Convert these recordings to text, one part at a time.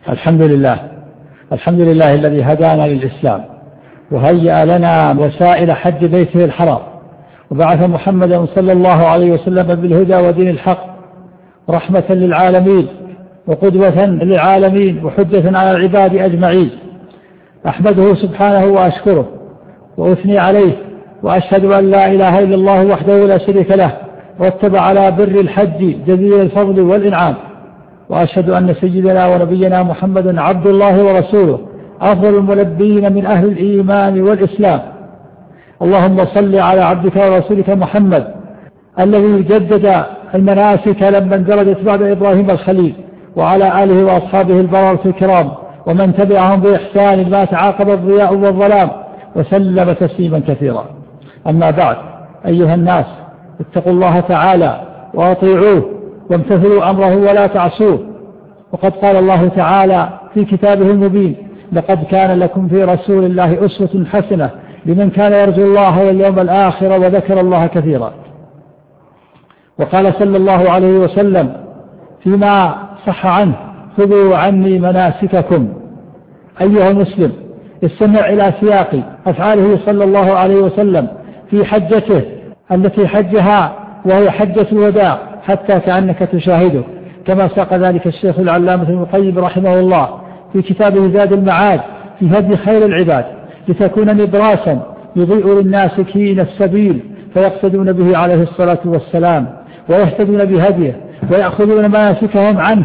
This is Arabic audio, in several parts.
الحمد لله. الحمد لله الذي هدانا للإسلام وهيأ لنا وسائل حج بيته الحرام، وبعث محمدا صلى الله عليه وسلم بالهدى ودين الحق رحمة للعالمين وقدوة للعالمين وحجة على العباد أجمعين. أحمده سبحانه وأشكره وأثني عليه، وأشهد أن لا إله إلا الله وحده لا شريك له رتب على بر الحج جزيل الفضل والإنعام، وأشهد أن سيدنا ونبينا محمدا عبد الله ورسوله أفضل الملبين من أهل الإيمان والإسلام. اللهم صل على عبدك ورسولك محمد الذي جدد المناسك لما اندرجت بعد إبراهيم الخليل، وعلى آله وأصحابه البررة الكرام ومن تبعهم بإحسان ما تعاقب الضياء والظلام، وسلم تسليما كثيرا. أما بعد، أيها الناس، اتقوا الله تعالى وأطيعوه وامتثلوا أمره ولا تعصوه. وقد قال الله تعالى في كتابه المبين: لقد كان لكم في رسول الله أسوة حسنة لمن كان يرجو الله واليوم الآخر وذكر الله كثيرا. وقال صلى الله عليه وسلم فيما صح عنه: خذوا عني مناسككم. أيها المسلم، استمع إلى سياق أفعاله صلى الله عليه وسلم في حجته التي حجها وهي حجة الوداع، حتى كأنك تشاهده، كما ساق ذلك الشيخ العلامة ابن القيم رحمه الله في كتابه زاد المعاد في هدي خير العباد، لتكون نبراسا يضيء للناسكين السبيل فيقتدون به عليه الصلاة والسلام ويهتدون بهديه ويأخذون مناسكهم عنه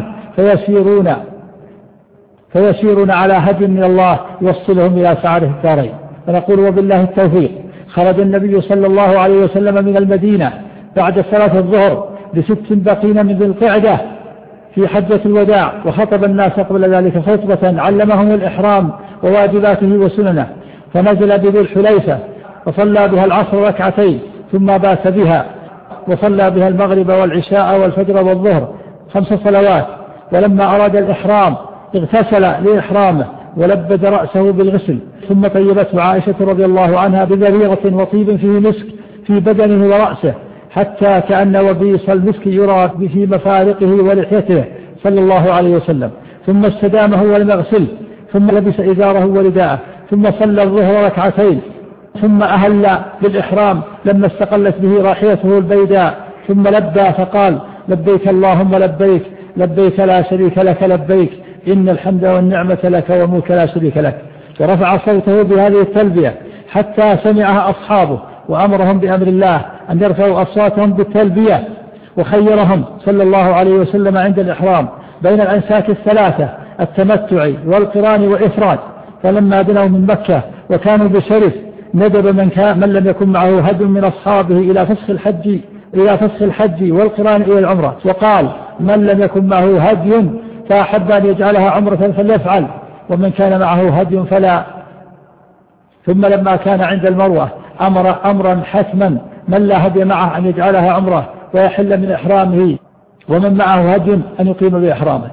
فيسيرون على هدي من الله يوصلهم إلى سعادة الدارين. فنقول وبالله التوفيق. خرج النبي صلى الله عليه وسلم من المدينة بعد صلاة الظهر ب6 بقين من ذي القعدة في حجة الوداع، وخطب الناس قبل ذلك خطبة علمهم الإحرام وواجباته وسننه، فنزل بذي الحليفة وصلى بها العصر ركعتين ثم بات بها، وصلى بها المغرب والعشاء والفجر والظهر 5 صلوات. ولما أراد الإحرام اغتسل لإحرامه ولبد رأسه بالغسل، ثم طيبته عائشة رضي الله عنها بذريرة وطيب فيه مسك في بدنه ورأسه، حتى كأن وبيص المسك يرى في مفارقه ولحيته صلى الله عليه وسلم. ثم استدامه ولم يغسله، ثم لبس إزاره ورداءه، ثم صلى الظهر ركعتين، ثم أهل بالإحرام لما استقلت به راحيته البيداء، ثم لبى فقال: لبيك اللهم لبيك، لبيك لا شريك لك لبيك، إن الحمد والنعمة لك وملك لا شريك لك. ورفع صوته بهذه التلبية حتى سمعها أصحابه، وأمرهم بأمر الله أن يرفعوا أصواتهم بالتلبية. وخيرهم صلى الله عليه وسلم عند الإحرام بين الأنساك الثلاثة: التمتع والقران والإفراد. فلما دنوا من مكة وكانوا بشرف، ندب من لم يكن معه هدي من أصحابه إلى فسخ الحج والقران إلى العمرة، وقال: من لم يكن معه هدي فأحب أن يجعلها عمرة فليفعل، ومن كان معه هدي فلا. ثم لما كان عند المروة أمرا حتما من لا هدي معه أن يجعلها عمرة ويحل من إحرامه، ومن معه هدي أن يقيم بإحرامه.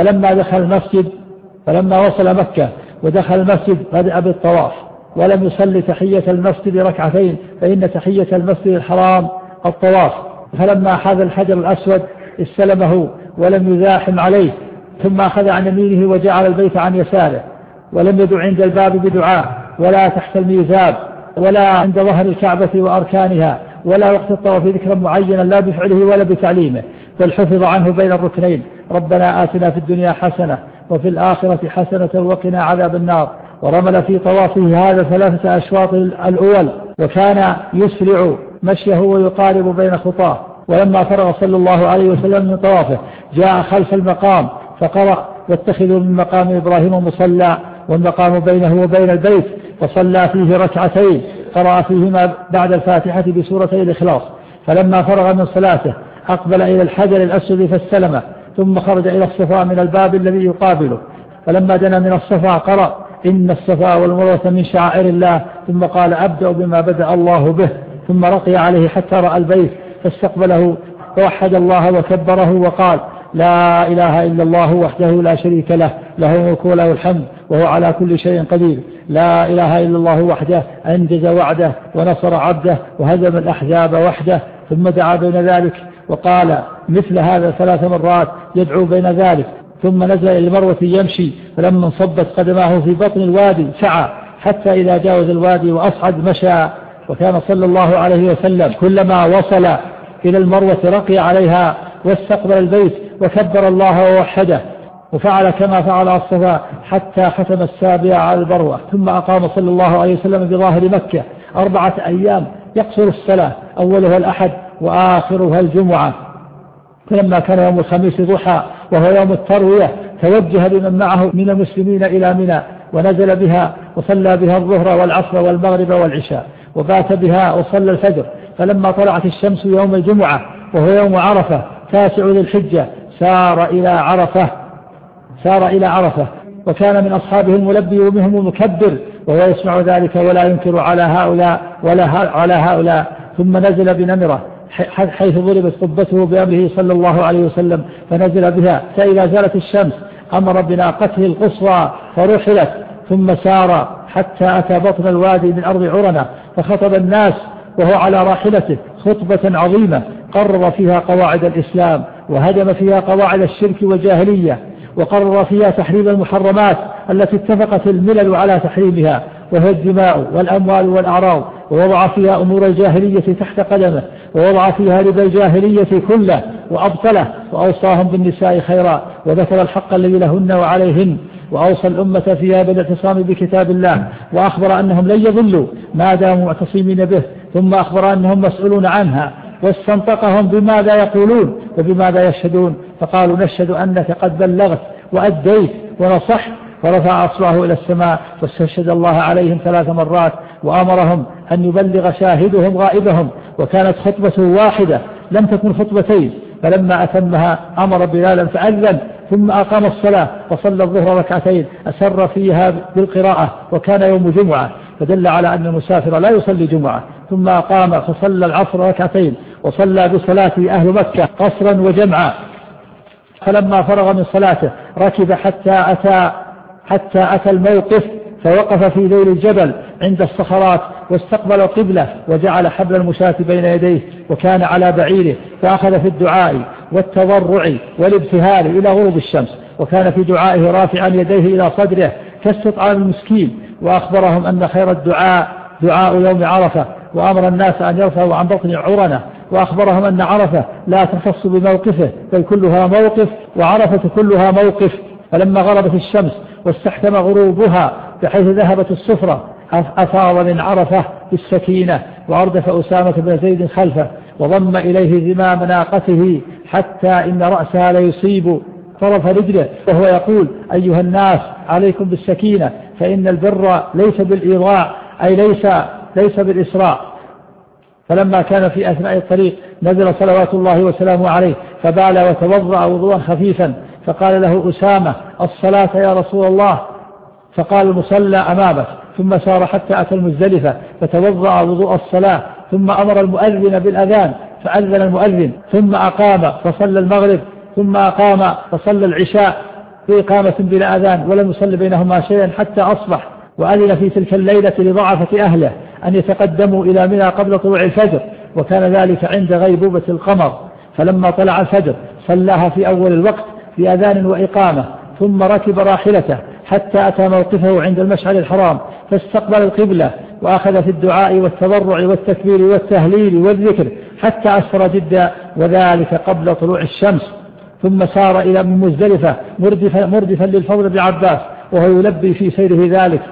فلما وصل مكة ودخل المسجد بدأ بالطواف، ولم يصلي تحية المسجد ركعتين، فإن تحية المسجد الحرام الطواف. فلما حاذ الحجر الأسود استلمه ولم يزاحم عليه، ثم أخذ عن يمينه وجعل البيت عن يساره، ولم يدع عند الباب بدعاء ولا تحت الميزاب ولا عند ظهر الكعبة وأركانها ولا وقت الطواف ذكرا معينا لا بفعله ولا بتعليمه، بل حفظ عنه بين الركنين: ربنا آتنا في الدنيا حسنة وفي الآخرة حسنة وقنا عذاب النار. ورمل في طوافه هذا 3 أشواط الأول، وكان يسرع مشيه ويقارب بين خطاه. ولما فرغ صلى الله عليه وسلم من طوافه جاء خلف المقام فقرأ: واتخذوا من مقام إبراهيم مصلى، والمقام بينه وبين البيت، فصلى فيه ركعتين قرأ فيهما بعد الفاتحة بسورتي الإخلاص. فلما فرغ من صلاته أقبل إلى الحجر الأسود فاستلمه، ثم خرج إلى الصفا من الباب الذي يقابله. فلما دنا من الصفا قرأ: إن الصفا والمروة من شعائر الله، ثم قال: أبدأ بما بدأ الله به، ثم رقي عليه حتى رأى البيت فاستقبله ووحد الله وكبره وقال: لا إله إلا الله وحده لا شريك له، له الملك وله الحمد وهو على كل شيء قدير. لا إله إلا الله وحده أنجز وعده ونصر عبده وهزم الأحزاب وحده. ثم دعا بين ذلك وقال مثل هذا 3 مرات يدعو بين ذلك، ثم نزل إلى المروة يمشي، فلما انصبت قدماه في بطن الوادي سعى حتى إذا جاوز الوادي وأصعد مشى. وكان صلى الله عليه وسلم كلما وصل إلى المروة رقي عليها واستقبل البيت وكبر الله ووحده، وفعل كما فعل الصفا حتى ختم السابع على المروة. ثم أقام صلى الله عليه وسلم بظاهر مكة 4 أيام يقصر الصلاة، أولها الأحد وآخرها الجمعة. فلما كان يوم الخميس ضحى وهو يوم التروية توجه بمن معه من المسلمين إلى منى، ونزل بها وصلى بها الظهر والعصر والمغرب والعشاء، وبات بها وصلى الفجر. فلما طلعت الشمس يوم الجمعة وهو يوم عرفة 9 ذي الحجة سار إلى عرفة، وكان من أصحابه الملبي ومنهم المكبر، وهو يسمع ذلك ولا ينكر على هؤلاء. ثم نزل بنمرة حيث ضربت قبته بأمره صلى الله عليه وسلم، فنزل بها، فإذا زالت الشمس أمر بناقته القصوى فرحلت، ثم سار حتى أتى بطن الوادي من أرض عرنة، فخطب الناس وهو على راحلته خطبة عظيمة قرر فيها قواعد الإسلام، وهدم فيها قواعد الشرك والجاهلية، وقرر فيها تحريم المحرمات التي اتفقت الملل على تحريمها، وهي الدماء والأموال والأعراض، ووضع فيها أمور الجاهلية تحت قدمه، ووضع فيها ربا الجاهلية كله وأبطله، وأوصاهم بالنساء خيرا، وذكر الحق الذي لهن وعليهن، وأوصى الأمة فيها بالاعتصام بكتاب الله، وأخبر أنهم لن يضلوا ما داموا معتصمين به، ثم أخبر أنهم مسؤولون عنها، واستنطقهم بماذا يقولون وبماذا يشهدون، فقالوا نشهد أنك قد بلغت وأديت ونصحت، ورفع أصبعه إلى السماء واستشهد الله عليهم 3 مرات، وأمرهم أن يبلغ شاهدهم غائبهم، وكانت خطبة واحدة لم تكن خطبتين. فلما أتمها أمر بلالا فأذن، ثم أقام الصلاة وصلى الظهر 2 أسر فيها بالقراءة، وكان يوم جمعة، فدل على أن المسافر لا يصلي جمعة. ثم أقام فصلى العصر 2 وصلى بصلاته أهل مكة قصرا وجمعا. فلما فرغ من صلاته ركب حتى أتى الموقف، فوقف في ذيل الجبل عند الصخرات واستقبل القبلة، وجعل حبل المشاة بين يديه، وكان على بعيره، فأخذ في الدعاء والتضرع والابتهال إلى غروب الشمس، وكان في دعائه رافعا يديه إلى صدره كاستطعام المسكين، وأخبرهم أن خير الدعاء دعاء يوم عرفة، وأمر الناس أن يرفعوا عن بطن عرنة، وأخبرهم أن عرفة لا تختص بموقفه بل كلها موقف، وعرفة كلها موقف. فلما غربت الشمس واستحكم غروبها بحيث ذهبت الصفرة أفاض من عرفة بالسكينة، وأردف أسامة بن زيد خلفه، وضم إليه زمام ناقته حتى إن رأسها ليصيب طرف رجله، وهو يقول أيها الناس عليكم بالسكينة، فإن البر ليس بالإيضاع، أي ليس بالإسراع. فلما كان في أثناء الطريق نزل صلوات الله وسلامه عليه، فبال وتوضأ وضوءا خفيفا، فقال له أسامة الصلاة يا رسول الله، فقال المصلى أمامك. ثم سار حتى أتى المزدلفة فتوضأ وضوء الصلاة، ثم أمر المؤذن بالأذان فأذن المؤذن، ثم أقام فصلى المغرب، ثم أقام فصلى العشاء بإقامة بلا أذان، ولم يصلي بينهما شيئا حتى أصبح. وأذن في تلك الليلة لضعفة أهله أن يتقدموا إلى منى قبل طلوع الفجر، وكان ذلك عند غيبوبة القمر. فلما طلع الفجر صلاها في أول الوقت بأذان وإقامة، ثم ركب راحلته حتى أتى موقفه عند المشعر الحرام، فاستقبل القبلة، وأخذ في الدعاء والتضرع والتكبير والتهليل والذكر حتى أسفر جدا، وذلك قبل طلوع الشمس. ثم سار إلى مزدلفة مردفا للفضل بن عباس، وهو يلبي في سيره ذلك،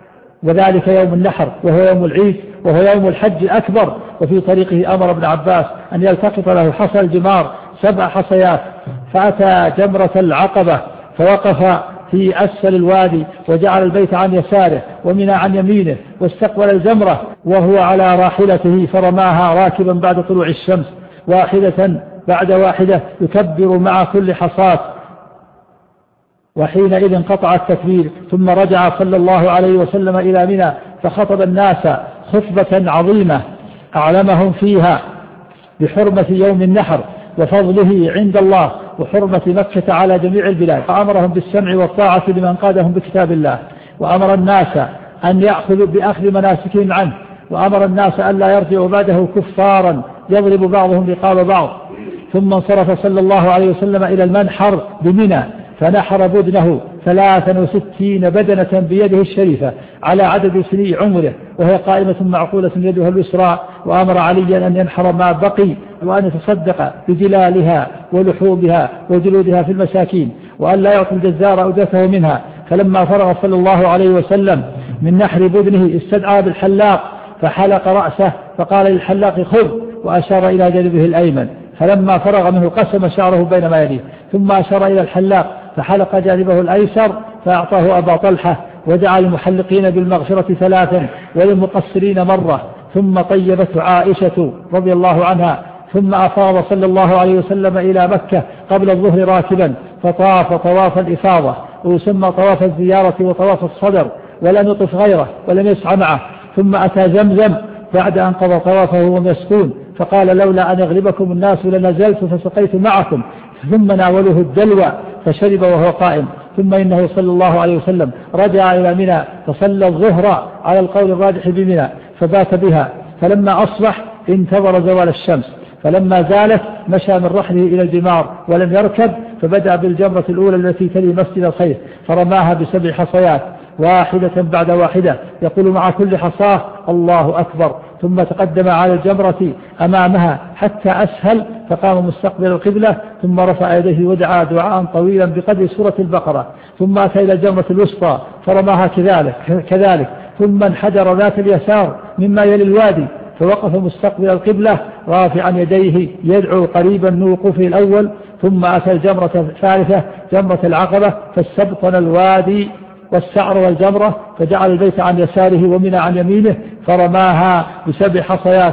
وذلك يوم النحر وهو يوم العيد وهو يوم الحج الأكبر. وفي طريقه أمر ابن عباس أن يلتقط له حصى الجمار 7 حصيات، فأتى جمرة العقبة فوقف في أسفل الوادي، وجعل البيت عن يساره ومنى عن يمينه، واستقبل الجمرة وهو على راحلته، فرماها راكبا بعد طلوع الشمس واحدة بعد واحدة يكبر مع كل حصاة، وحينئذ قطع التكبير. ثم رجع صلى الله عليه وسلم إلى منى، فخطب الناس خطبة عظيمة أعلمهم فيها بحرمة يوم النحر وفضله عند الله وحرمة مكة على جميع البلاد، فأمرهم بالسمع والطاعة لمن قادهم بكتاب الله، وأمر الناس أن يأخذوا بأخذ مناسكهم عنه، وأمر الناس أن لا يرجعوا بعده كفارا يضرب بعضهم رقاب بعض. ثم انصرف صلى الله عليه وسلم إلى المنحر بمنى، فنحر بدنه 63 بدنة بيده الشريفة على عدد سني عمره، وهي قائمة معقولة يدها اليسرى، وأمر عليا أن ينحر ما بقي، وأن يتصدق بجلالها ولحومها وجلودها في المساكين، وأن لا يعطي الجزار أجرته منها. فلما فرغ صلى الله عليه وسلم من نحر بدنه استدعى بالحلاق فحلق رأسه، فقال للحلاق خذ، وأشار إلى جانبه الأيمن. فلما فرغ منه قسم شعره بين ما يليه، ثم أشار إلى الحلاق فحلق جانبه الأيسر، فأعطاه أبا طلحة، ودعا المحلقين بالمغفرة 3 وللمقصرين مرة. ثم طيبته عائشة رضي الله عنها، ثم أفاض صلى الله عليه وسلم إلى مكة قبل الظهر راكبا، فطاف طواف الإفاضة، ويسمى طواف الزيارة وطواف الصدر، ولم يطف غيره ولم يسعى معه. ثم أتى زمزم بعد أن قضى طوافه ومسكون، فقال لولا أن يغلبكم الناس لنزلت فسقيت معكم. ثم ناوله الدلوى فشرب وهو قائم. ثم إنه صلى الله عليه وسلم رجع إلى منى فصلى الظهر على القول الراجح بمنى فبات بها. فلما أصبح انتظر زوال الشمس، فلما زالت مشى من رحله إلى الجمار ولم يركب، فبدأ بالجمرة الأولى التي تلي مسجد الخير فرماها ب7 حصيات واحدة بعد واحدة، يقول مع كل حصاه الله أكبر، ثم تقدم على الجمرة أمامها حتى أسهل، فقام مستقبل القبلة، ثم رفع يديه ودعا دعاء طويلا بقدر سورة البقرة، ثم أتى إلى الجمرة الوسطى فرماها كذلك، ثم انحدر ذات اليسار مما يلي الوادي، فوقف مستقبل القبلة رافعا يديه يدعو قريبا من وقوفه الأول. ثم أتى الجمرة الثالثة جمرة العقبة، فاستبطن الوادي والسعر والجمرة، فجعل البيت عن يساره ومنى عن يمينه، فرماها ب7 حصيات.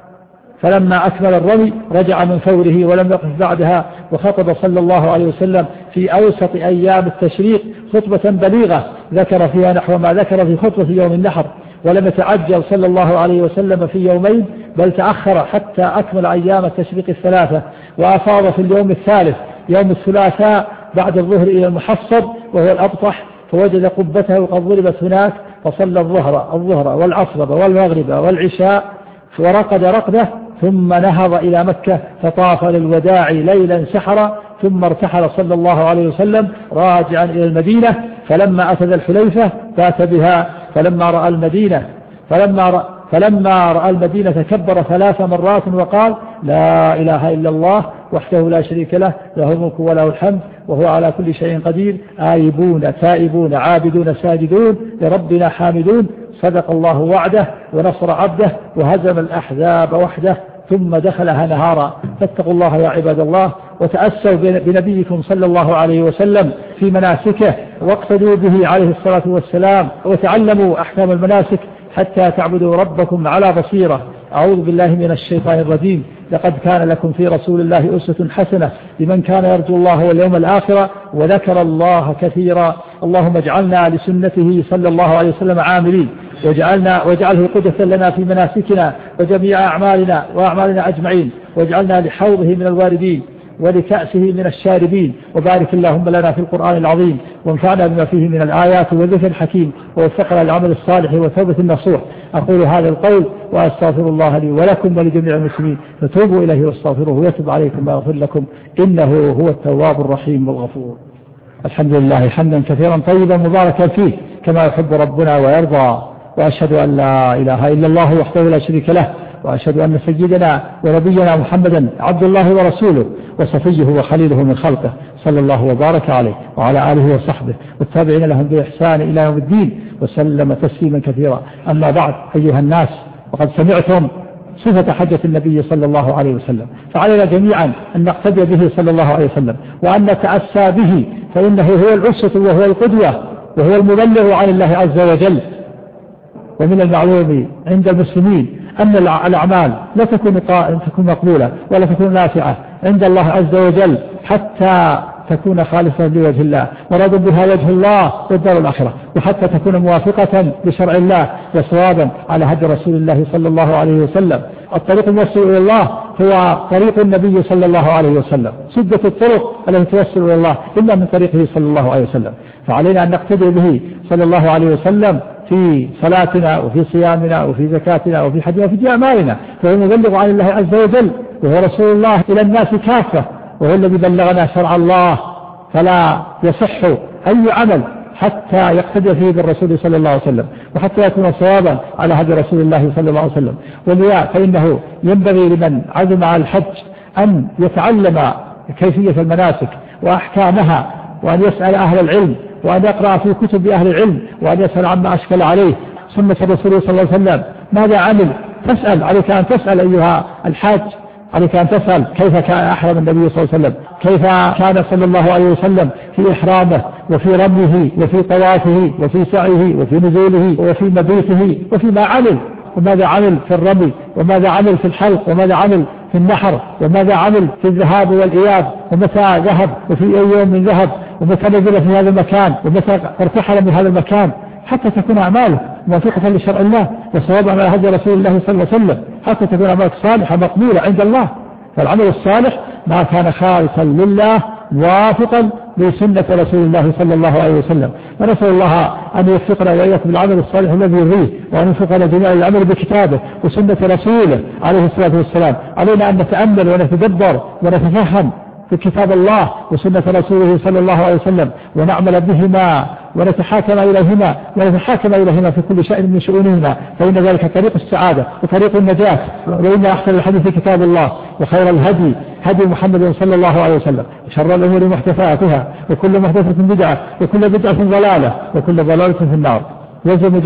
فلما أكمل الرمي رجع من فوره ولم يقف بعدها، وخطب صلى الله عليه وسلم في أوسط أيام التشريق خطبة بليغة ذكر فيها نحو ما ذكر في خطبة يوم النحر، ولم يتعجل صلى الله عليه وسلم في يومين، بل تأخر حتى أكمل أيام التشريق 3، وأفاض في اليوم الثالث يوم الثلاثاء بعد الظهر إلى المحصب وهو الأبطح، فوجد قبته قد ضربت هناك، فصلى الظهر والعصر والمغرب والعشاء، ورقد رقده، ثم نهض إلى مكة فطاف للوداع ليلا سحرا، ثم ارتحل صلى الله عليه وسلم راجعا إلى المدينة. فلما أتى الحليفة بات بها، فلما رأى المدينة كبر 3 مرات وقال لا إله إلا الله وحده لا شريك له، له الملك وله الحمد وهو على كل شيء قدير، آيبون تائبون عابدون ساجدون لربنا حامدون، صدق الله وعده ونصر عبده وهزم الأحزاب وحده. ثم دخلها نهارا. فاتقوا الله يا عباد الله، وتأسوا بنبيكم صلى الله عليه وسلم في مناسكه، واقتدوا به عليه الصلاة والسلام، وتعلموا أحكام المناسك حتى تعبدوا ربكم على بصيرة. أعوذ بالله من الشيطان الرجيم. لقد كان لكم في رسول الله أسوة حسنة لمن كان يرجو الله واليوم الآخر وذكر الله كثيرا. اللهم اجعلنا لسنته صلى الله عليه وسلم عاملين، واجعله قدوة لنا في مناسكنا وجميع أعمالنا أجمعين، واجعلنا لحوضه من الواردين ولكأسه من الشاربين. وبارك اللهم لنا في القرآن العظيم، وانفعنا بما فيه من الآيات والذكر الحكيم، ووفقنا للعمل الصالح وتوبة النصوح. أقول هذا القول وأستغفر الله لي ولكم ولجميع المسلمين، فتوبوا إليه واستغفروه ويتوب عليكم ويغفر لكم، إنه هو التواب الرحيم والغفور. الحمد لله حمدا كثيرا طيبا مباركا فيه كما يحب ربنا ويرضى، وأشهد أن لا إله إلا الله وحده لا شريك له، وأشهد أن سيدنا ونبينا محمدا عبد الله ورسوله وصفيه وخليله من خلقه، صلى الله وبارك عليه وعلى آله وصحبه والتابعين لهم بإحسان إلى يوم الدين، وسلم تسليما كثيرا. أما بعد، أيها الناس، وقد سمعتم صفة حجة النبي صلى الله عليه وسلم، فعلينا جميعا أن نقتدي به صلى الله عليه وسلم، وأن نتأسى به، فإنه هو الأسوة وهو القدوة وهو المبلغ عن الله عز وجل. ومن المعلوم عند المسلمين أن الأعمال لا تكون مقبولة ولا تكون نافعة عند الله عز وجل حتى تكون خالصة لوجه الله، مراد بها وجه الله والدار الآخرة، وحتى تكون موافقة لشرع الله وصوابا على هدي رسول الله صلى الله عليه وسلم. الطريق الموصل إلى الله هو طريق النبي صلى الله عليه وسلم، سدة الطرق التي توصل إلى الله إلا من طريقه صلى الله عليه وسلم، فعلينا أن نقتدي به صلى الله عليه وسلم في صلاتنا وفي صيامنا وفي زكاتنا وفي حجنا وفي أعمالنا، فهو مبلغ عن الله عز وجل، وهو رسول الله إلى الناس كافة، وهو الذي بلغنا شرع الله، فلا يصح أي عمل حتى يقتدي فيه بالرسول صلى الله عليه وسلم، وحتى يكون صوابا على هدي رسول الله صلى الله عليه وسلم. ولذا فإنه ينبغي لمن عزم على الحج أن يتعلم كيفية المناسك وأحكامها، وأن يسأل أهل العلم، وأن يقرأ في كتب أهل العلم، وأن يسأل عما أشكل عليه. سنة الرسول صلى الله عليه وسلم ماذا عمل؟ تسأل، عليك أن تسأل أيها الحاج، عليك أن تسأل كيف كان أحرم النبي صلى الله عليه وسلم، كيف كان صلى الله عليه وسلم في إحرامه وفي رميه وفي طوافه وفي سعيه وفي نزوله وفي مبيته وفيما عمل، وماذا عمل في الرمي، وماذا عمل في الحلق، وماذا عمل في النحر، وماذا عمل في الذهاب والإياب، ومتى ذهب وفي أي يوم من ذهب، ومتى نزل في هذا المكان، ومتى ارتحل من هذا المكان، حتى تكون أعماله موافقة لشرع الله وصوابا على هدي رسول الله صلى الله عليه وسلم، حتى تكون أعمالك صالحة مقبولة عند الله. فالعمل الصالح ما كان خالصا لله موافقا لسنة رسول الله صلى الله عليه وسلم. ونسأل الله أن يوفقنا وإياكم بالعمل الصالح الذي يرضيه، وأن يوفقنا جميعا للعمل بكتابه وسنة رسوله عليه الصلاة والسلام. علينا أن نتأمل ونتدبر ونتفهم في كتاب الله وسنة رسوله صلى الله عليه وسلم، ونعمل بهما ونتحاكم إليهما في كل شيء من شؤونهما، فإن ذلك طريق السعادة وطريق النجاة. وإن أحسن الحديث كتاب الله، وخير الهدي هدي محمد صلى الله عليه وسلم، وشر الأمور محدثاتها، وكل محدثة بدعة، وكل بدعة ضلالة، وكل ضلالة في النار. يلزم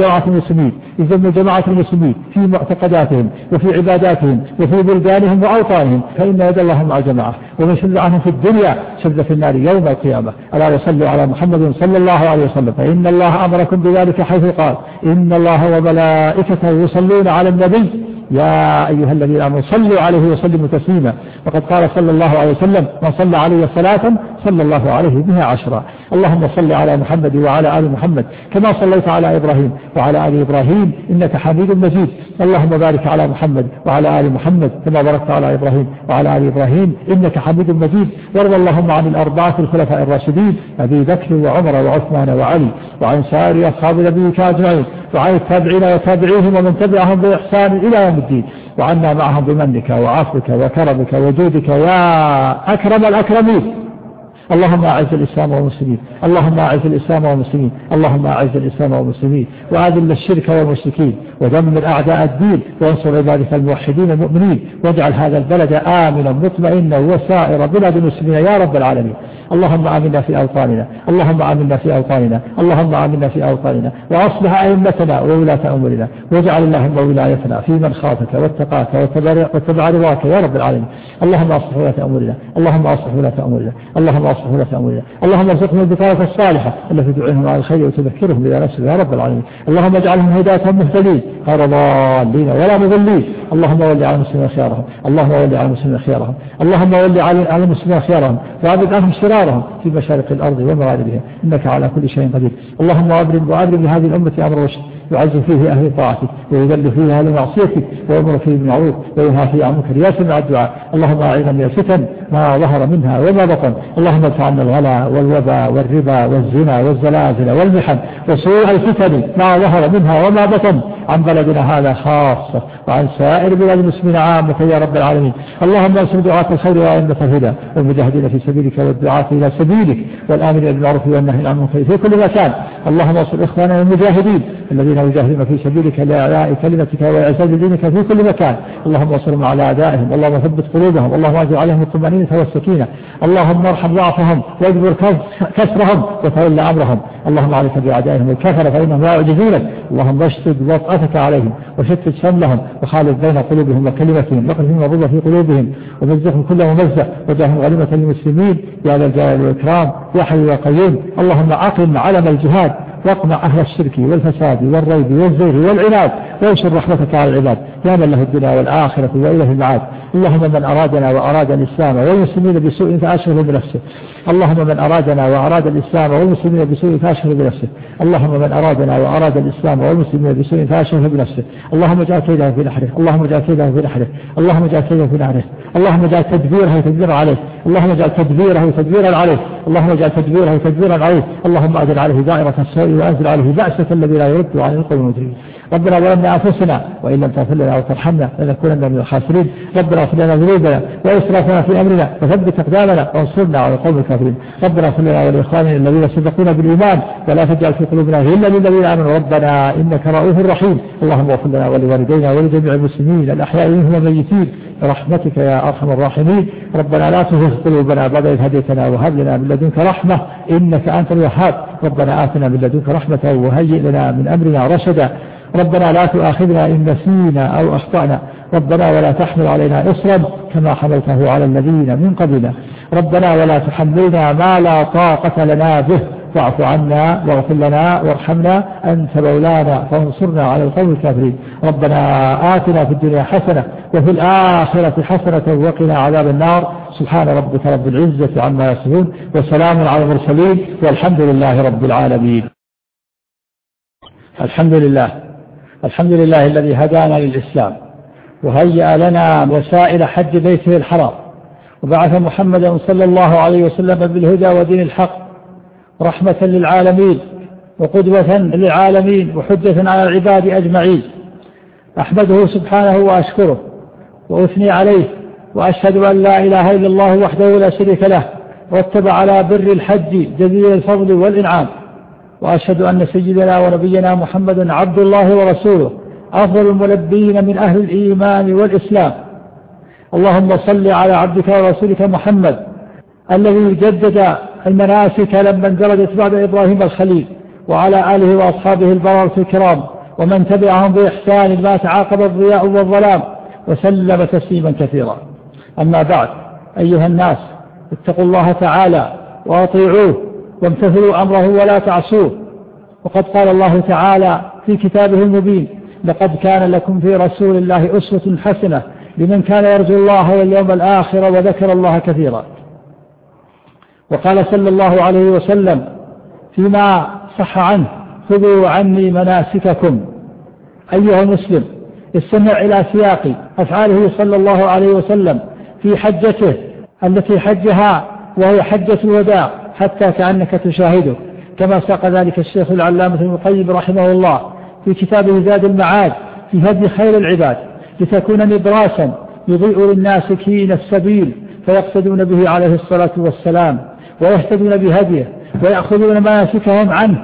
جماعة المسلمين في معتقداتهم وفي عباداتهم وفي بلدانهم وأوطانهم، فإن يد الله مع الجماعة، ومن شذ عنهم في الدنيا شذ في النار يوم القيامة. ألا يصلوا على محمد صلى الله عليه وسلم، فإن الله أمركم بذلك حيث قال: إن الله وملائكته يصلون على النبي يا أيها الذين آمنوا صلوا عليه وسلموا تسليما. وقد قال صلى الله عليه وسلم: من صلى عليه صلاة صلى الله عليه بها 10. اللهم صل على محمد وعلى آل محمد كما صليت على إبراهيم وعلى آل إبراهيم إنك حميد مجيد. اللهم بارك على محمد وعلى آل محمد كما باركت على إبراهيم وعلى آل إبراهيم إنك حميد مجيد. وارض اللهم عن الأربعة الخلفاء الراشدين أبي بكر وعمر وعثمان وعلي، وعن سائر أصحاب نبيك أجمعين، وعن التابعين وتابعيهم ومن تبعهم بإحسان إلى يوم الدين، وعنا معهم بمنك وعفوك وكرمك وجودك يا أكرم الأكرمين. اللهم أعز الإسلام والمسلمين، اللهم أعز الإسلام والمسلمين، اللهم أعز الإسلام والمسلمين، وأذل الشرك والمشركين، ودمر أعداء الدين، وانصر عبادك الموحدين المؤمنين، واجعل هذا البلد آمنا مطمئنا وسائر بلاد المسلمين يا رب العالمين. اللهم آمنا في أوطاننا، اللهم آمنا في أوطاننا، اللهم آمنا في أوطاننا، وأصلح أئمتنا وولاة أمورنا، واجعل اللهم ولايتنا في من خافك واتقاك واتبع رضاك يا رب العالمين. اللهم أصلح ولاة أمورنا، اللهم أصلح ولاة أمورنا، اللهم أصلح ولاة أمورنا، اللهم ارزقهم البطانة الصالحة التي تدعوهم على الخير وتذكرهم بلا نفسك يا رب العالمين. اللهم اجعلهم هداة مهتدين غير ضالين ولا مضلين. اللهم ول على المسلمين خيارهم، اللهم ول على المسلمين خيارهم، اللهم ول على المسلمين خيارهم، وأبعد عنهم شرارهم في مشارق الأرض ومغاربها، إنك على كل شيء قدير. اللهم أبرم لهذه الأمة أمر رشد، يعز فيه أهل طاعتك ويذل فيه أهل معصيتك، ويأمر فيه بالمعروف وينهى فيه عن المنكر يا سميع الدعاء. اللهم أعذنا من الفتن ما ظهر منها وما بطن، اللهم ادفع عنا الغلا والوباء والربا والزنا والزلازل والمحن وسوء الفتن ما ظهر منها وما بطن عن بلدنا هذا خاصة، وعن سائر بلاد المسلمين عامة يا رب العالمين. اللهم انصر دعاة الخير وأئمة الهدى والمجاهدين في سبيلك والدعاة إلى سبيلك والآمرين بالمعروف والنهي عن المنكر في كل مكان. اللهم انصر إخواننا المجاهدين الذين يجاهدون في سبيلك لإعلاء كلمتك وإعزاز دينك في كل مكان. اللهم انصرهم على أعدائهم، اللهم ثبت قلوبهم، اللهم اجعل عليهم الطمأنينة والسكينة، اللهم ارحم ضعفهم واجبر كسرهم وتولى أمرهم. اللهم عليك بأعدائهم الكفر فإنهم لا يعجزونك. اللهم اشتد وطأتك عليهم وشتت شملهم وخالف بين قلوبهم وكلمتهم، واقذفهم الرضا في قلوبهم ومزقهم كل ممزق، وجعلهم غنيمة للمسلمين يا ذا الجلال والإكرام يا حي يا قيوم. اللهم أقم علم الجهاد واقمع أهل الشرك والفساد والريب والزيغ والعناد، وانشر رحمتك على العباد يا من له الدنيا والآخرة وإله المعاد. اللهم من أرادنا وأراد الإسلام والمسلمين بسوء فأشغله بنفسه، اللهم من أرادنا وأراد الإسلام والمسلمين بسوء فأشغله بنفسه، اللهم من أرادنا وأراد الإسلام والمسلمين بسوء فأشغله بنفسه. اللهم اجعل كيده في نحره، اللهم اجعل كيده في نحره، اللهم اجعل كيده في نحره، اللهم اجعل تدبيره تدبيرا عليه، اللهم اجعل تدبيره تدبيرا عليه، اللهم اجعل تدبيره تدبيرا عليه. اللهم أدر عليه دائرة السوء وأنزل عليه بأسك الذي لا يرد عن القوم المجرمين. ربنا ظلمنا أنفسنا وإن لم تغفر لنا وترحمنا لنكونن من الخاسرين. ربنا ربنا اغفر لنا ذنوبنا وإسرافنا في أمرنا وثبت أقدامنا وانصرنا على القوم الكافرين. ربنا اغفر لنا ولإخواننا الذين سبقونا بالإيمان ولا تجعل في قلوبنا غلا للذين آمنوا ربنا إنك رؤوف رحيم. اللهم اغفر لنا ولوالدينا ولجميع المسلمين الأحياء منهم والميتين برحمتك يا أرحم الراحمين. ربنا لا تزغ قلوبنا بعد إذ هديتنا وهب لنا من لدنك رحمة إنك أنت الوهاب. ربنا آتنا من لدنك رحمة وهيئ لنا من أمرنا رشدا. ربنا لا تؤاخذنا إن نسينا أو أخطأنا ربنا ولا تحمل علينا إصرا كما حملته على الذين من قبلنا ربنا ولا تحملنا ما لا طاقة لنا به واعف عنا واغفر لنا وارحمنا أنت مولانا فانصرنا على القوم الكافرين. ربنا آتنا في الدنيا حسنة وفي الآخرة حسنة وقنا عذاب النار. سبحان ربك رب العزة عما يصفون وسلام على المرسلين والحمد لله رب العالمين. الحمد لله الذي هدانا للإسلام وهيأ لنا وسائل حج بيته الحرام وبعث محمدا صلى الله عليه وسلم بالهدى ودين الحق رحمة للعالمين وقدوة للعالمين وحجة على العباد أجمعين. أحمده سبحانه وأشكره وأثني عليه وأشهد أن لا إله إلا الله وحده لا شريك له رتب على بر الحج جزيل الفضل والإنعام. وأشهد أن سيدنا ونبينا محمدا عبد الله ورسوله أفضل الملبين من أهل الإيمان والإسلام. اللهم صل على عبدك ورسولك محمد الذي جدد المناسك لما اندرجت بعد إبراهيم الخليل وعلى آله وأصحابه البررة الكرام ومن تبعهم بإحسان ما تعاقب الضياء والظلام وسلم تسليما كثيرا. أما بعد أيها الناس اتقوا الله تعالى وأطيعوه وامتثلوا أمره ولا تعصوه. وقد قال الله تعالى في كتابه المبين لقد كان لكم في رسول الله أسوة حسنة لمن كان يرجو الله واليوم الآخر وذكر الله كثيرا. وقال صلى الله عليه وسلم فيما صح عنه خذوا عني مناسككم. أيها المسلم استمع إلى سياق أفعاله صلى الله عليه وسلم في حجته التي حجها وهي حجة الوداع حتى كأنك تشاهده كما ساق ذلك الشيخ العلامة ابن القيم رحمه الله في كتابه زاد المعاد في هدي خير العباد لتكون نبراسا يضيء للناسكين السبيل فيقصدون به عليه الصلاة والسلام ويهتدون بهديه ويأخذون مناسكهم عنه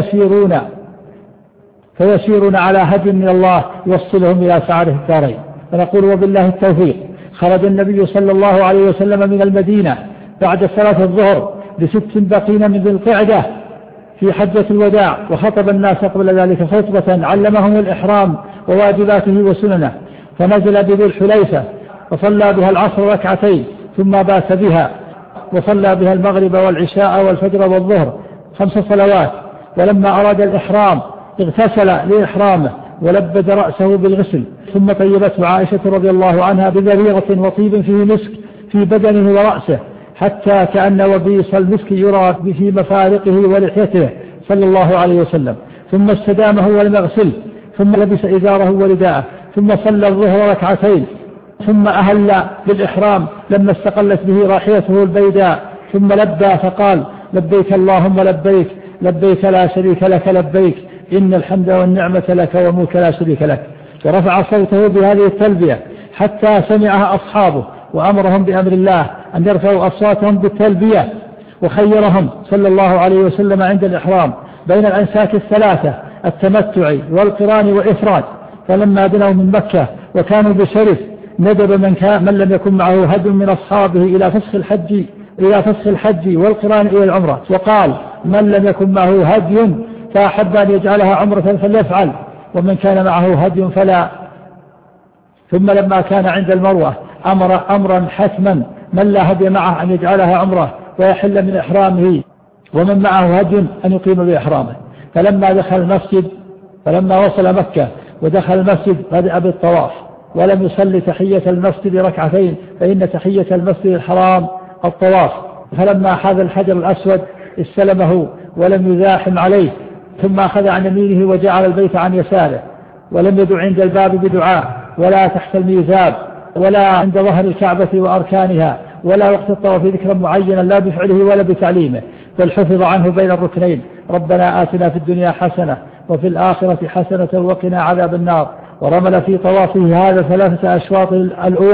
فيسيرون على هدي من الله يوصلهم إلى سعادة الدارين. فنقول وبالله التوفيق. خرج النبي صلى الله عليه وسلم من المدينة بعد صلاة الظهر ب6 بقين من ذي القعدة في حجة الوداع وخطب الناس قبل ذلك خطبة علمهم الإحرام وواجباته وسننه. فنزل بذي الحليفة وصلى بها العصر ركعتين ثم بات بها وصلى بها المغرب والعشاء والفجر والظهر 5 صلوات. ولما أراد الإحرام اغتسل لإحرامه ولبد رأسه بالغسل ثم طيبته عائشة رضي الله عنها بذريرة وطيب فيه مسك في بدنه ورأسه حتى كأن وبيص المسك يرى في مفارقه ولحيته صلى الله عليه وسلم. ثم استدامه ولم يغسل ثم لبس إزاره ورداءه ثم صلى الظهر ركعتين ثم أهل بالإحرام لما استقلت به راحيته البيداء ثم لبى فقال لبيك اللهم لبيك لبيك لا شريك لك لبيك إن الحمد والنعمة لك والملك لا شريك لك. ورفع صوته بهذه التلبية حتى سمعها أصحابه وأمرهم بأمر الله أن يرفعوا أصواتهم بالتلبية. وخيرهم صلى الله عليه وسلم عند الإحرام بين الأنساك الثلاثة التمتع والقران والإفراد. فلما دنوا من مكة وكانوا بشرف ندب من لم يكن معه هدي من أصحابه إلى فسخ الحج والقران إلى العمرة. وقال من لم يكن معه هدي فأحب أن يجعلها عمرة فليفعل ومن كان معه هدي فلا. ثم لما كان عند المروة أمر أمرا حتما من لا هدي معه أن يجعلها عمرة ويحل من إحرامه ومن معه هدي أن يقيم بإحرامه. فلما وصل مكة ودخل المسجد بدأ بالطواف ولم يصلي تحية المسجد ركعتين فإن تحية المسجد الحرام الطواف. فلما حاذ الحجر الأسود استلمه ولم يزاحم عليه ثم أخذ عن يمينه وجعل البيت عن يساره ولم يدع عند الباب بدعاء ولا تحت الميزاب ولا عند ظهر الكعبة وأركانها ولا وقت الطواف ذكرا معينا لا بفعله ولا بتعليمه بل حفظ عنه بين الركنين ربنا آتنا في الدنيا حسنة وفي الآخرة حسنة وقنا عذاب النار. ورمل في طوافه هذا 3 أشواط الأول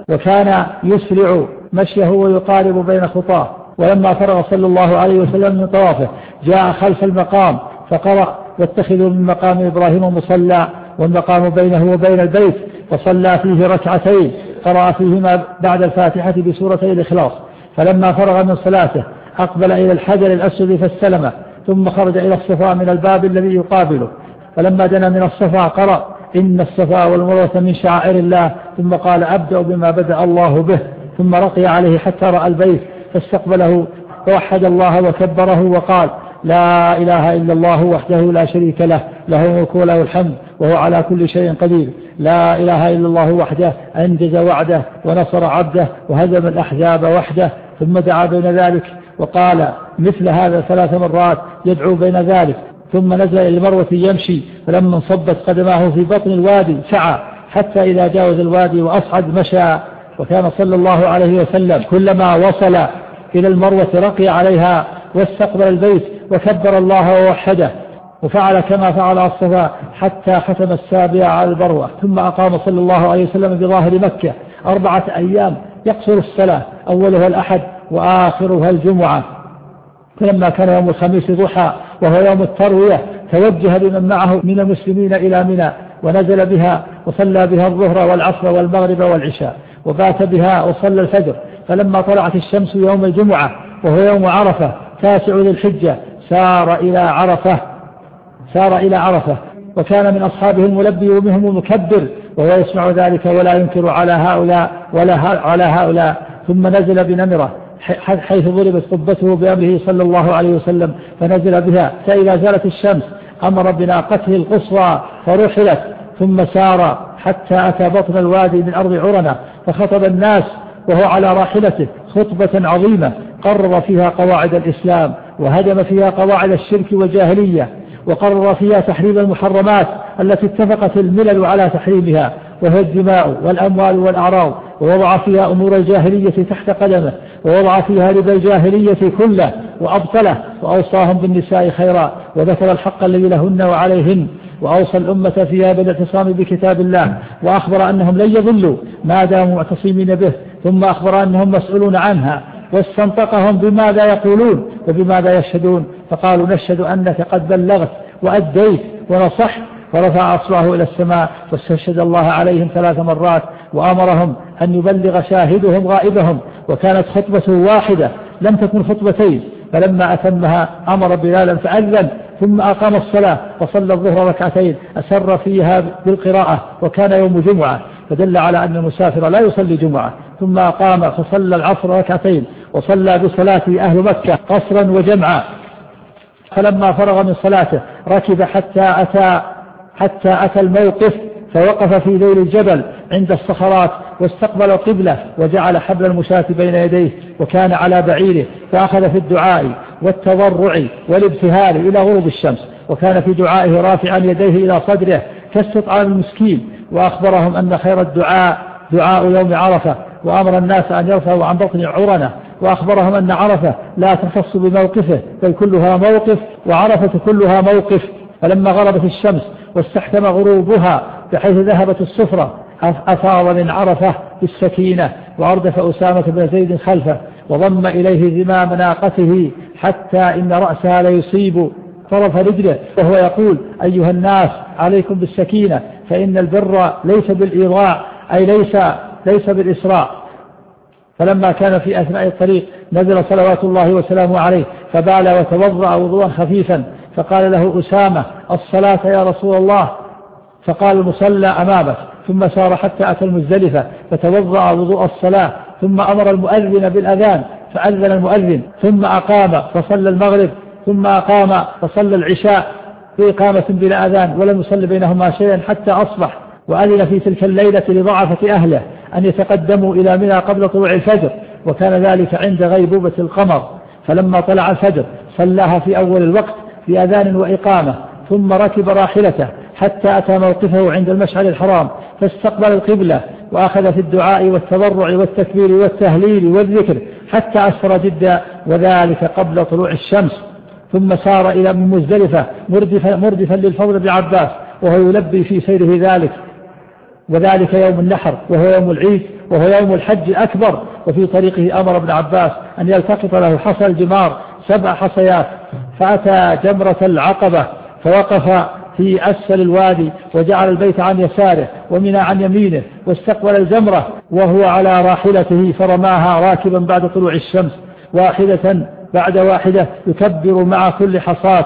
وكان يسرع مشيه ويقارب بين خطاه. ولما فرغ صلى الله عليه وسلم من طوافه جاء خلف المقام فقرأ: واتخذوا من مقام إبراهيم مصلى والمقام بينه وبين البيت، فصلى فيه ركعتين قرأ فيهما بعد الفاتحة بسورتي الإخلاص. فلما فرغ من صلاته أقبل إلى الحجر الأسود فاستلمه، ثم خرج إلى الصفا من الباب الذي يقابله، فلما دنا من الصفا قرأ: إن الصفا والمروة من شعائر الله، ثم قال: أبدأ بما بدأ الله به، ثم رقي عليه حتى رأى البيت فاستقبله ووحد الله وكبره وقال: لا إله إلا الله وحده لا شريك له، له الملك وله الحمد وهو على كل شيء قدير. لا إله إلا الله وحده أنجز وعده ونصر عبده وهزم الأحزاب وحده. ثم دعا بين ذلك وقال مثل هذا 3 مرات يدعو بين ذلك، ثم نزل إلى المروة يمشي، فلما انصبت قدماه في بطن الوادي سعى حتى إذا جاوز الوادي وأصعد مشى. وكان صلى الله عليه وسلم كلما وصل إلى المروة رقي عليها واستقبل البيت وكبر الله ووحده، وفعل كما فعل الصفا حتى ختم السابع على المروة. ثم أقام صلى الله عليه وسلم بظاهر مكة 4 أيام يقصر الصلاة، أولها الأحد وآخرها الجمعة. فلما كان يوم الخميس ضحى وهو يوم التروية توجه بمن معه من المسلمين إلى منى، ونزل بها وصلى بها الظهر والعصر والمغرب والعشاء، وبات بها وصلى الفجر. فلما طلعت الشمس يوم الجمعة وهو يوم عرفة 9 ذي الحجة سار إلى عرفة، وكان من أصحابه الملبي ومنهم المكبر، وهو يسمع ذلك ولا ينكر على هؤلاء ولا على هؤلاء. ثم نزل بنمرة حيث ضربت قبته بأمره صلى الله عليه وسلم، فنزل بها فإذا زالت الشمس أمر بناقته القصوى فرحلت، ثم سار حتى أتى بطن الوادي من أرض عرنة، فخطب الناس وهو على راحلته خطبة عظيمة قرر فيها قواعد الإسلام، وهدم فيها قواعد الشرك والجاهلية، وقرر فيها تحريم المحرمات التي اتفقت الملل على تحريمها، وهي الدماء والأموال والأعراض، ووضع فيها أمور الجاهلية تحت قدمه، ووضع فيها ربا الجاهلية كله وأبطله، وأوصاهم بالنساء خيرا، وذكر الحق الذي لهن وعليهن، وأوصى الأمة فيها بالاعتصام بكتاب الله، وأخبر أنهم لن يضلوا ما داموا معتصمين به، ثم أخبر أنهم مسؤولون عنها، واستنطقهم بماذا يقولون وبماذا يشهدون، فقالوا: نشهد أنك قد بلغت وأديت ونصحت. فرفع أصبعه إلى السماء واستشهد الله عليهم 3 مرات، وأمرهم أن يبلغ شاهدهم غائبهم. وكانت خطبته واحدة لم تكن خطبتين، فلما أتمها أمر بلالا فأذن، ثم أقام الصلاة وصلى الظهر ركعتين أسر فيها بالقراءة، وكان يوم جمعة، فدل على أن المسافر لا يصلي جمعة. ثم أقام فصلى العصر ركعتين، وصلى بصلاته أهل مكة قصرا وجمعا. فلما فرغ من صلاته ركب حتى أتى الموقف، فوقف في ذيل الجبل عند الصخرات واستقبل القبلة، وجعل حبل المشاة بين يديه، وكان على بعيره، فأخذ في الدعاء والتضرع والابتهال إلى غروب الشمس، وكان في دعائه رافعا يديه إلى صدره كاستطعام المسكين. وأخبرهم أن خير الدعاء دعاء يوم عرفة، وأمر الناس أن يرفعوا عن بطن عرنة، وأخبرهم أن عرفة لا تختص بموقفه بل كلها موقف، وعرفة كلها موقف. فلما غربت الشمس واستحكم غروبها بحيث ذهبت الصفرة أفاض من عرفة بالسكينة، وأردف أسامة بن زيد خلفه، وضم إليه زمام ناقته حتى إن رأسها ليصيب طرف رجله، وهو يقول: أيها الناس عليكم بالسكينة، فإن البر ليس بالإيضاع، أي ليس بالإسراع. فلما كان في أثناء الطريق نزل صلوات الله وسلامه عليه فبال وتوضأ وضوءا خفيفا، فقال له أسامة: الصلاة يا رسول الله. فقال: المصلى أمامك. ثم سار حتى أتى المزدلفة فتوضأ وضوء الصلاة، ثم أمر المؤذن بالأذان فأذن المؤذن، ثم أقام فصلى المغرب، ثم أقام فصلى العشاء بإقامة بلا أذان، ولم يصل بينهما شيئا حتى أصبح. وأذن في تلك الليلة لضعفة أهله أن يتقدموا إلى منى قبل طلوع الفجر، وكان ذلك عند غيبوبة القمر. فلما طلع الفجر صلاها في أول الوقت بأذان وإقامة، ثم ركب راحلته حتى أتى موقفه عند المشعر الحرام، فاستقبل القبلة، وأخذ في الدعاء والتضرع والتكبير والتهليل والذكر حتى أسفر جدا، وذلك قبل طلوع الشمس. ثم سار إلى مزدلفة مردفا للفضل بن عباس، وهو يلبي في سيره ذلك وذلك يوم النحر وهو يوم العيد وهو يوم الحج الأكبر. وفي طريقه أمر ابن عباس أن يلتقط له حصى الجمار 7 حصيات، فأتى جمرة العقبة فوقف في أسفل الوادي وجعل البيت عن يساره ومنى عن يمينه، واستقبل الجمرة وهو على راحلته فرماها راكبا بعد طلوع الشمس واحدة بعد واحدة يكبر مع كل حصاة،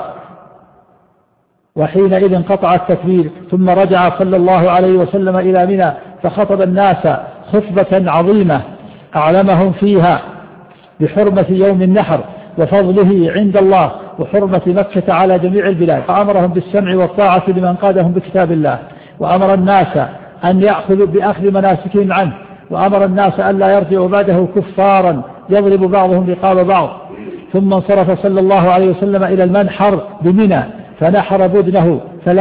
وحينئذ قطع التكبير. ثم رجع صلى الله عليه وسلم إلى منى فخطب الناس خطبة عظيمة أعلمهم فيها بحرمة يوم النحر وفضله عند الله وحرمة مكة على جميع البلاد، فأمرهم بالسمع والطاعة لمن قادهم بكتاب الله، وأمر الناس أن يأخذوا بأخذ مناسكهم عنه، وأمر الناس أن لا يرجعوا بعده كفارا يضرب بعضهم رقاب بعض. ثم انصرف صلى الله عليه وسلم إلى المنحر بمنى فنحر بدنه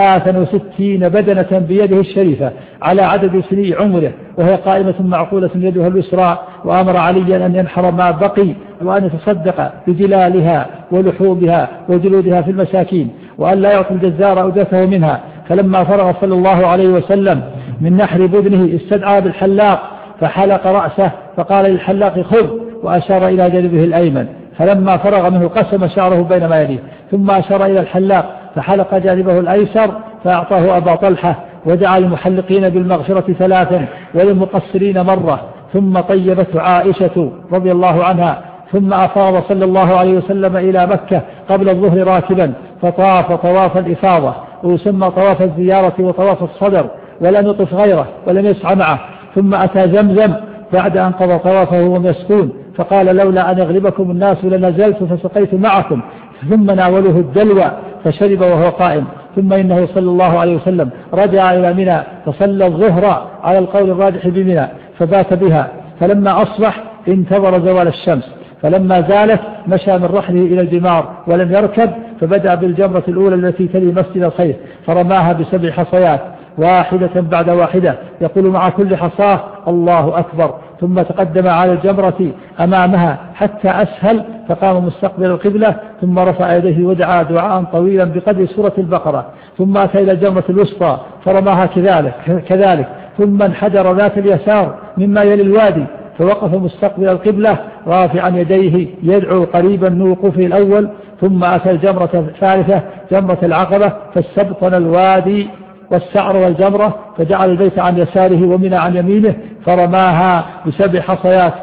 63 بدنة بيده الشريفة على عدد سني عمره وهي قائمة معقولة يدها اليسرى، وأمر عليا أن ينحر ما بقي وأن يتصدق بجلالها ولحومها وجلودها في المساكين، وأن لا يعطي الجزار أجرته منها. فلما فرغ صلى الله عليه وسلم من نحر بدنه استدعى بالحلاق فحلق رأسه فقال للحلاق خذ، وأشار إلى جانبه الأيمن. فلما فرغ منه قسم شعره بين ما يليه، ثم أشار إلى الحلاق فحلق جانبه الأيسر فأعطاه أبا طلحة، ودعا المحلقين بالمغفرة 3 وللمقصرين مرة. ثم طيبته عائشة رضي الله عنها، ثم أفاض صلى الله عليه وسلم إلى مكة قبل الظهر راكبا فطاف طواف الإفاضة، ويسمى طواف الزيارة وطواف الصدر، ولم يطف غيره ولم يسعى معه. ثم أتى زمزم بعد أن قضى طوافه وهم يسكون فقال لولا أن يغلبكم الناس لنزلت فسقيت معكم، ثم ناولوه الدلوى فشرب وهو قائم. ثم إنه صلى الله عليه وسلم رجع إلى منى فصلى الظهر على القول الراجح بمنى فبات بها، فلما أصبح انتظر زوال الشمس، فلما زالت مشى من رحله إلى الجمار ولم يركب، فبدأ بالجمرة الأولى التي تلي مسجد الخير فرماها ب7 حصيات واحدة بعد واحدة يقول مع كل حصاه الله أكبر، ثم تقدم على الجمرة أمامها حتى أسهل فقام مستقبل القبلة، ثم رفع يديه ودعا دعاء طويلا بقدر سورة البقرة، ثم أتى إلى الجمرة الوسطى فرماها كذلك، ثم انحدر ذات اليسار مما يلي الوادي فوقف مستقبل القبلة رافعا يديه يدعو قريبا من وقوفه الأول. ثم أتى الجمرة الثالثة جمرة العقبة فاستبطن الوادي والسعر والجمرة، فجعل البيت عن يساره ومنى عن يمينه فرماها ب7 حصيات.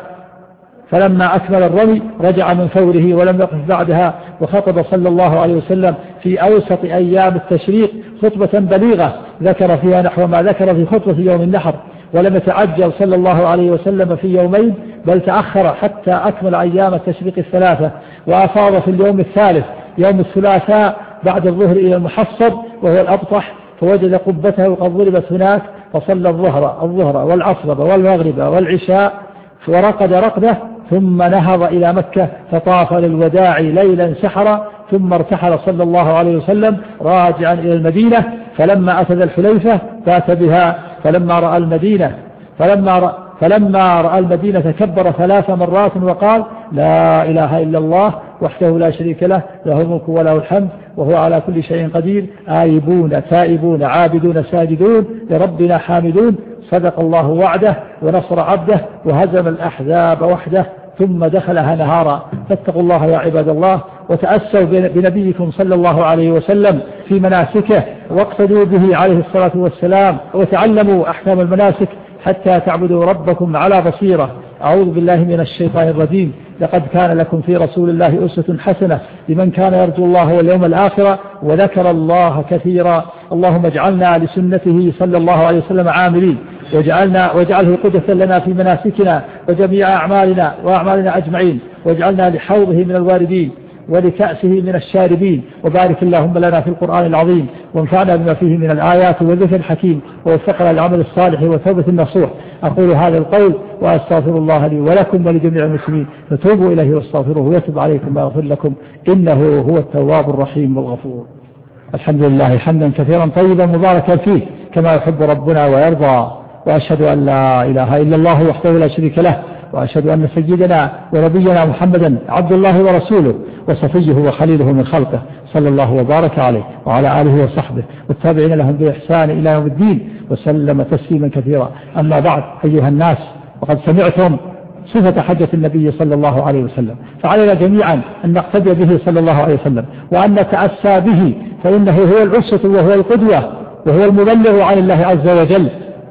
فلما أكمل الرمي رجع من فوره ولم يقف بعدها، وخطب صلى الله عليه وسلم في أوسط أيام التشريق خطبة بليغة ذكر فيها نحو ما ذكر في خطبة يوم النحر، ولم يتعجل صلى الله عليه وسلم في يومين بل تأخر حتى أكمل أيام التشريق 3، وأفاض في اليوم الثالث يوم الثلاثاء بعد الظهر إلى المحصب وهو الأبطح، فوجد قبته قد ضربت هناك فصلى الظهر والعصر والمغرب والعشاء ورقد رقده، ثم نهض إلى مكة فطاف للوداع ليلا سحرا، ثم ارتحل صلى الله عليه وسلم راجعا إلى المدينة. فلما أتى الحليفة بات بها، فلما رأى المدينة كبر 3 مرات وقال لا إله إلا الله وحده لا شريك له له الملك وله الحمد وهو على كل شيء قدير، آيبون تائبون عابدون ساجدون لربنا حامدون، صدق الله وعده ونصر عبده وهزم الأحزاب وحده، ثم دخلها نهارا. فاتقوا الله يا عباد الله، وتأسوا بنبيكم صلى الله عليه وسلم في مناسكه، واقتدوا به عليه الصلاة والسلام، وتعلموا أحكام المناسك حتى تعبدوا ربكم على بصيرة. أعوذ بالله من الشيطان الرجيم. لقد كان لكم في رسول الله أسوة حسنة لمن كان يرجو الله واليوم الآخر وذكر الله كثيرا. اللهم اجعلنا لسنته صلى الله عليه وسلم عاملين، واجعله قدوة لنا في مناسكنا وجميع أعمالنا أجمعين، واجعلنا لحوضه من الواردين ولكأسه من الشاربين. وبارك اللهم لنا في القرآن العظيم، وانفعنا بما فيه من الآيات والذكر الحكيم، ووفقنا للعمل الصالح وتوبة النصوح. أقول هذا القول وأستغفر الله لي ولكم ولجميع المسلمين، فتوبوا إليه واستغفروه ويتوب عليكم ويغفر لكم، إنه هو التواب الرحيم والغفور. الحمد لله حمدا كثيرا طيبا مباركا فيه كما يحب ربنا ويرضى، وأشهد أن لا إله إلا الله وحده لا شريك له، وأشهد أن سيدنا ونبينا محمدا عبد الله ورسوله وصفيه وخليله من خلقه، صلى الله وبارك عليه وعلى آله وصحبه والتابعين لهم بإحسان إلى يوم الدين وسلم تسليما كثيرا. أما بعد، أيها الناس، وقد سمعتم صفة حجة النبي صلى الله عليه وسلم، فعلينا جميعا أن نقتدي به صلى الله عليه وسلم وأن نتأسى به، فإنه هو الأسوة وهو القدوة وهو المبلغ عن الله عز وجل.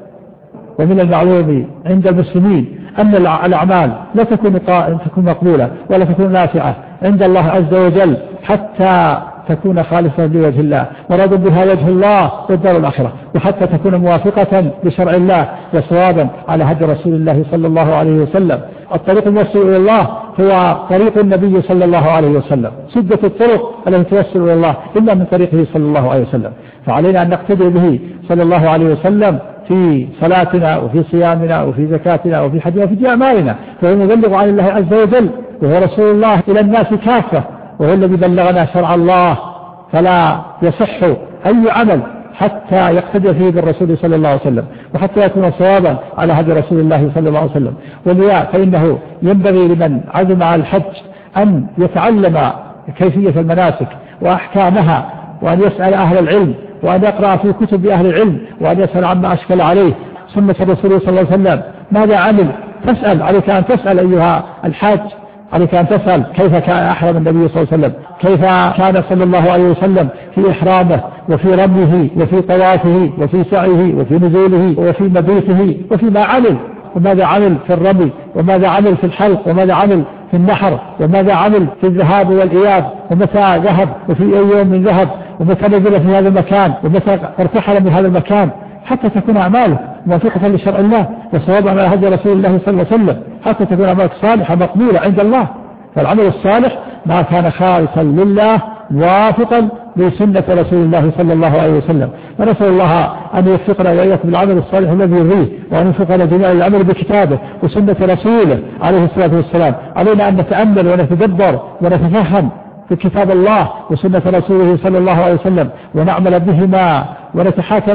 ومن المعلوم عند المسلمين أن الأعمال لا تكون مقبولة ولا تكون نافعة عند الله عز وجل حتى تكون خالصة لوجه الله مراد بها وجه الله والدار الآخرة، وحتى تكون موافقة لشرع الله وصوابا على هدي رسول الله صلى الله عليه وسلم. الطريق الموصل إلى الله هو طريق النبي صلى الله عليه وسلم، سدة الطرق التي توصل إلى الله إلا من طريقه صلى الله عليه وسلم، فعلينا أن نقتدي به صلى الله عليه وسلم في صلاتنا وفي صيامنا وفي زكاتنا وفي حجنا وفي أعمالنا، فهو مبلغ عن الله عز وجل وهو رسول الله إلى الناس كافة، وهو الذي بلغنا شرع الله، فلا يصح أي عمل حتى يقتدي فيه بالرسول صلى الله عليه وسلم وحتى يكون صوابا على هدي رسول الله صلى الله عليه وسلم. ولذا فإنه ينبغي لمن عزم على الحج أن يتعلم كيفية المناسك وأحكامها، وأن يسأل أهل العلم، وأن يقرأ في كتب أهل العلم، وأن يسأل عما أشكل عليه سنة الرسول صلى الله عليه وسلم ماذا عمل. تسأل، عليك أن تسأل أيها الحاج، عليك أن تسأل كيف كان أحرم النبي صلى الله عليه وسلم، كيف كان صلى الله عليه وسلم في إحرامه وفي رميه وفي طوافه وفي سعيه وفي نزوله وفي مبيته وفيما عمل، وماذا عمل في الرمي، وماذا عمل في الحلق، وماذا عمل في النحر، وماذا عمل في الذهاب والإياب، ومتى ذهب وفي أي يوم من ذهب، ومتى نزل في هذا المكان، ومتى ارتحل من هذا المكان، حتى تكون أعماله موافقة لشرع الله وصوابا على هدي رسول الله صلى الله عليه وسلم، حتى تكون أعمالك صالحة مقبولة عند الله. فالعمل الصالح ما كان خالصا لله موافقا لسنة رسول الله صلى الله عليه وسلم. ونسأل الله أن يوفقنا وإياكم بالعمل الصالح الذي يرضيه، وأن يوفقنا جميعا العمل بكتابه وسنة رسوله عليه الصلاة والسلام. علينا أن نتأمل ونتدبر ونتفهم في كتاب الله وسنة رسوله صلى الله عليه وسلم، ونعمل بهما ونتحاكم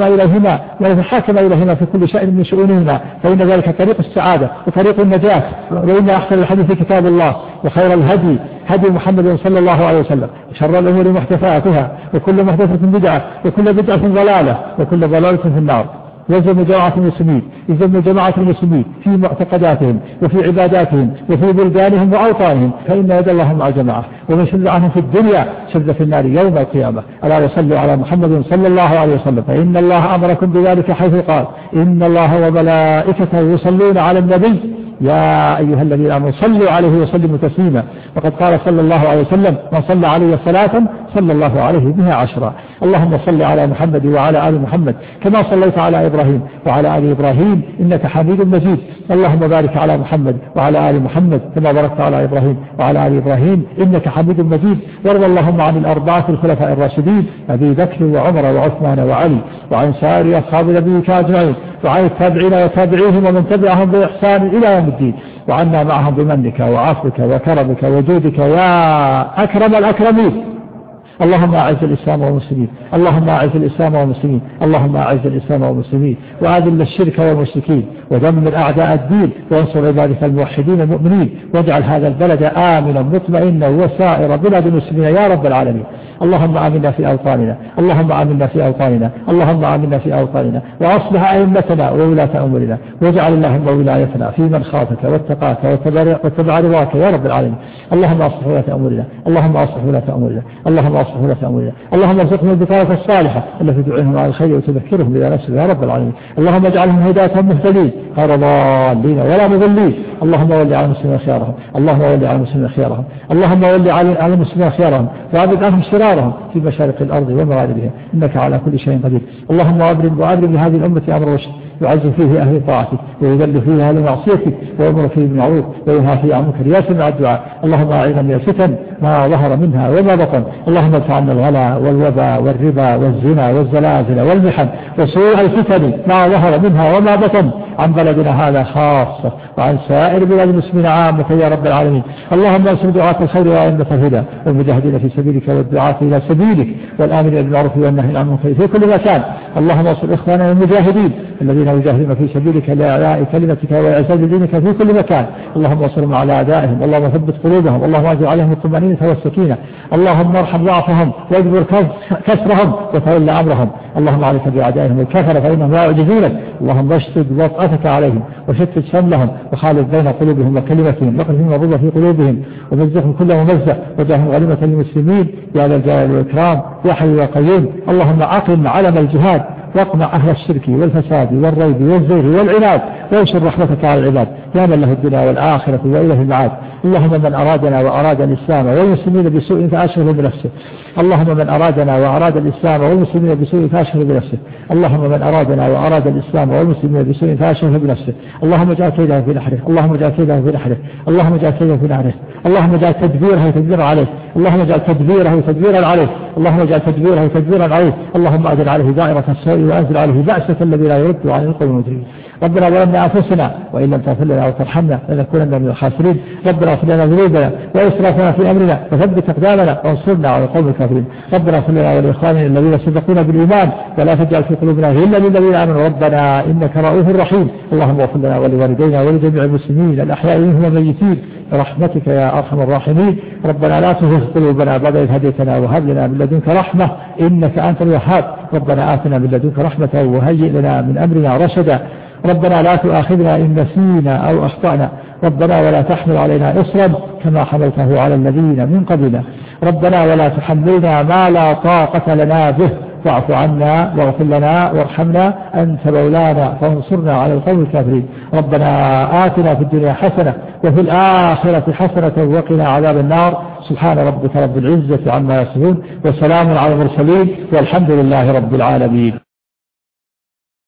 إليهما في كل شيء من شؤونهما، فإن ذلك طريق السعادة وطريق النجاة. وإن أحسن الحديث كتاب الله، وخير الهدي هدي محمد صلى الله عليه وسلم، وشر الأمور محدثاتها، وكل محدثة بدعة، وكل بدعة ضلالة، وكل ضلالة في النار. يلزم جماعة المسلمين في معتقداتهم وفي عباداتهم وفي بلدانهم وأوطانهم، فإن يد الله مع الجماعة، ومن شد عنهم في الدنيا شد في النار يوم القيامة. ألا وصلوا على محمد صلى الله عليه وسلم، فإن الله أمركم بذلك حيث قال: إن الله وملائكته يصلون على النبي يا أيها الذين آمنوا صلوا عليه وسلموا تسليما. وقد قال صلى الله عليه وسلم: من صلى عليه صلاة صلى الله عليه بها 10. اللهم صل على محمد وعلى آل محمد كما صليت على إبراهيم وعلى آل إبراهيم إنك حميد مجيد. اللهم بارك على محمد وعلى آل محمد كما باركت على إبراهيم وعلى آل إبراهيم إنك حميد مجيد. وارض اللهم عن الأربعة الخلفاء الراشدين أبي بكر وعمر وعثمان وعلي، وعن سائر أصحاب نبيك أجمعين، وعن التابعين وتابعيهم ومن تبعهم بإحسان إلى يوم الدين، وعنا معهم بمنك وعفوك وكرمك وجودك يا أكرم الأكرمين. اللهم أعز الإسلام والمسلمين، اللهم أعز الإسلام والمسلمين، اللهم أعز الإسلام والمسلمين، وأذل الشرك والمشركين، ودمر أعداء الدين، وانصر عبادك الموحدين المؤمنين، واجعل هذا البلد آمنا مطمئنا وسائر بلاد المسلمين يا رب العالمين. اللهم آمنا في أوطاننا، اللهم آمنا في أوطاننا، اللهم آمنا في أوطاننا، وأصلح أئمتنا وولاة أمورنا، واجعل اللهم ولايتنا في من خافك واتقاك واتبع رضاك يا رب العالمين. اللهم أصلح ولاة أمورنا، اللهم أصلح ولاة أمورنا، اللهم أصلح ولاة أمورنا، اللهم ارزقهم البطانة الصالحة التي تدعوهم على الخير وتذكرهم إلى نفسك يا رب العالمين. اللهم اجعلهم هداة مهتدين غير ضالين ولا مضلين. اللهم ول على المسلمين خيارهم، اللهم ول على المسلمين خيارهم، اللهم ول على المسلمين خيارهم، وأبعد عنهم شرارهم في مشارق الأرض ومغاربها، إنك على كل شيء قدير. اللهم أبرم لهذه الأمة أمر رشد، يعز فيه أهل طاعتك ويذل فيه أهل معصيتك، ويأمر فيه بالمعروف وينهى فيه عن المنكر يا سميع الدعاء. اللهم أعذنا من الفتن ما ظهر منها وما بطن، اللهم ادفع عنا الغلا والوبا والربا والزنا والزلازل والمحن وسوء الفتن ما ظهر منها وما بطن عن بلدنا هذا خاصة وعن سائر بلاد المسلمين عامة يا رب العالمين. اللهم انصر دعاة الخير وأئمة الهدى والمجاهدين في سبيلك والدعاة إلى سبيلك والآمرين بالمعروف والنهي عن المنكر في كل مكان. اللهم انصر إخواننا المجاهدين الذين يجاهدون في سبيلك لإعلاء كلمتك وإعزاز دينك في كل مكان. اللهم انصرهم على أعدائهم، اللهم ثبت قلوبهم، اللهم أجعل عليهم الطمأنينة والسكينة، اللهم ارحم ضعفهم واجبر كسرهم وتولى أمرهم. اللهم عليك بأعدائهم الكفر فإنهم لا يعجزونك. اللهم اشتد وطأتك عليهم وشتت شملهم وخالف بين قلوبهم وكلمتهم، واقذف المغضوب في قلوبهم ومزقهم كل ممزق وجعلهم غنيمة للمسلمين يا ذا الجلال والإكرام يا حي يا قيوم. اللهم أقم علم الجهاد واقمع أهل الشرك والفساد والريب والزيغ والعناد وانشر رحمتك على العباد يا من له الدنيا والآخرة وإله المعاد. اللهم من أرادنا وأراد الإسلام والمسلمين بسوء فأشغله بنفسه. اللهم من أرادنا وأراد الإسلام والمسلمين بسوء فأشغله بنفسه. اللهم من أرادنا وأراد الإسلام والمسلمين بسوء فأشغله بنفسه. اللهم اجعل كيده في نحره، اللهم اجعل كيده في نحره، اللهم اجعل كيده في نحره، اللهم اجعل تدبيره تدبيرا عليه، اللهم اجعل تدبيره تدبيرا عليه، اللهم اجعل تدبيره تدبيرا عليه. اللهم أدل عليه دائرة السوء وأنزل عليه بأسك الذي لا يرد عن القوم المجرمين. ربنا ظلمنا أنفسنا وإن لم تغفر لنا وترحمنا لنكونن من الخاسرين. ربنا اغفر لنا ذنوبنا وإسرافنا في أمرنا وثبت أقدامنا وانصرنا على القوم الكافرين. ربنا اغفر لنا ولإخواننا الذين سبقونا بالإيمان ولا تجعل في قلوبنا غلا للذين آمنوا ربنا إنك رؤوف رحيم. اللهم اغفر لنا ولوالدينا ولجميع المسلمين الأحياء منهم والميتين برحمتك يا أرحم الراحمين. ربنا لا تزغ قلوبنا بعد إذ هديتنا وهب لنا من لدنك رحمة إنك أنت الوهاب. ربنا آتنا من لدنك رحمة وهيئ لنا من أمرنا رشدا. ربنا لا تؤاخذنا إن نسينا أو أخطأنا. ربنا ولا تحمل علينا إصرا كما حملته على الذين من قبلنا. ربنا ولا تحملنا ما لا طاقة لنا به واعف عنا واغفر لنا وارحمنا أنت مولانا فانصرنا على القوم الكافرين. ربنا آتنا في الدنيا حسنة وفي الآخرة حسنة وقنا عذاب النار. سبحان ربك رب العزة عما يصفون وسلام على المرسلين والحمد لله رب العالمين.